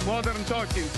Modern Talking.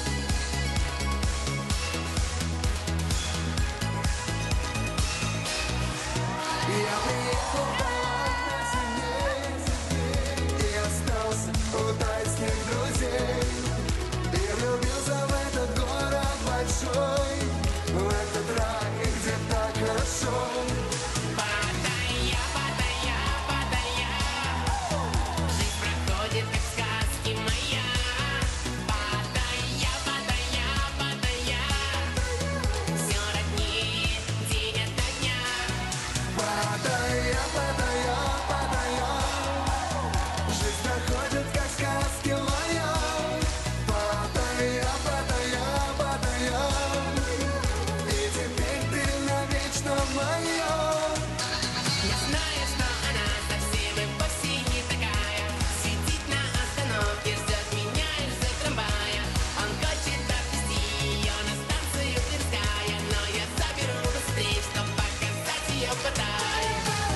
Я приехал на зиме и остался у тайских друзей. И влюбился в этот город большой, в этот рай, где так хорошо. Паттайя, Паттайя, Паттайя, жизнь проходит как в сказке моя. Паттайя, Паттайя, Паттайя, все роднее день ото дня. Паттайя, Паттайя, Паттайя, жизнь проходит как в сказке моя. Паттайя, Паттайя, Паттайя, и теперь ты навечно моя. Я знаю, что она совсем и вовсе не такая. Сидит на остановке, ждет меня и ждет трамвая. Он хочет отвезти ее на станцию Тверская, но я заберу быстрее, чтоб показать ее Паттайю.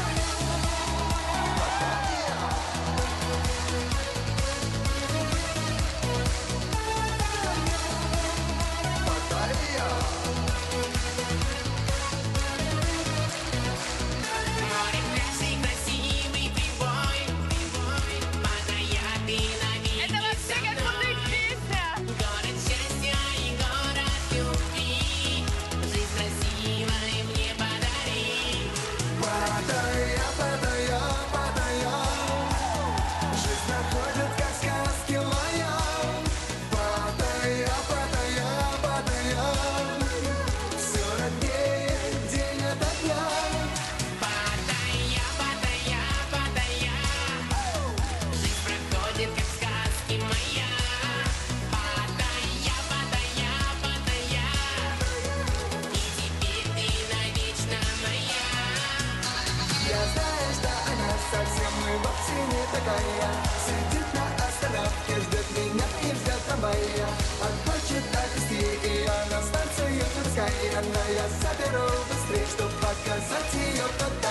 Море, пляжи, красивый прибой. Паттайя, ты навеки со мной. Город счастья и город любви. Жизнь красивой мне подари. Паттайя, Паттайя, Паттайя, жизнь проходит как в сказке моя. Паттайя, Паттайя, Паттайя, все роднее день ото дня. Паттайя, Паттайя, Паттайя, жизнь проходит как в сказке моя. Паттайя, Паттайя, Паттайя, и теперь ты навечно моя. Я знаю, что она совсем и вовсе не такая. Сидит на остановке, ждет меня и ждет трамвая. Он хочет отвезти ее на станцию Тверская, но я заберу быстрее, чтоб показать ее Паттайю.